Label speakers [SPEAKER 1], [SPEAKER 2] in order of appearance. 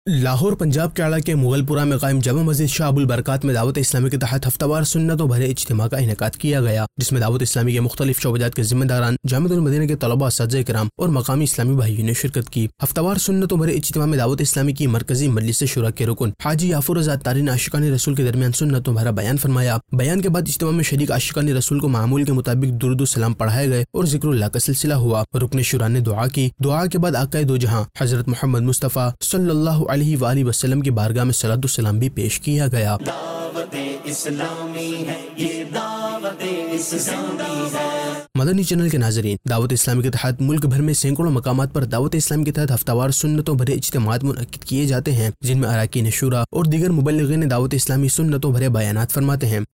[SPEAKER 1] लाहौर पंजाब के अला के मुगलपुरा में कायम जामा मस्जिद शाह अबुल बरकात में दावत इस्लामी के तहत हफ्तावार सुन्नतों भरे इज्तिमा का इनेकाद किया गया, जिसमें दावत इस्लामी के मुख्तलिफ शोबजात के जिम्मेदारान, जामिअतुल मदीना के तलबा, असतिज़ाए किराम और मकामी इस्लामी भाइयों ने शिरकत की। हफ्तावार सुन्नतों भरे इज्तिमा में दावत इस्लामी की मरकजी मजलिस शुरा के रुकन हाजी याफुर रज़ा अत्तारी ने आशिकान रसूल के दरमियान सुन्नतों भरा बयान फरमाया। बयान के बाद इज्तिमा में शरीक आशिकान रसूल को मामूल के मुताबिक दुरूद सलाम पढ़ाए गए और जिक्रुल्लाह का सिलसिला हुआ। रुकन शुरा ने दुआ की। दुआ के बाद आक़ाए दो जहां हजरत मोहम्मद मुस्तफ़ा सल्लल्लाहु अलैहि वसल्लम की बारगाह में सलातो सलाम भी पेश किया गया। मदनी चैनल के नाज़रीन, दावत इस्लामी के तहत मुल्क भर में सैकड़ों मकामात पर दावत इस्लामी के तहत हफ्तावार सुन्नतों भरे इज्तिमात मुनक्किद किए जाते हैं, जिनमें अराकीन शुरा और दीगर मुबल्लिगीन दावत इस्लामी सुन्नतों भरे बयानात फरमाते हैं।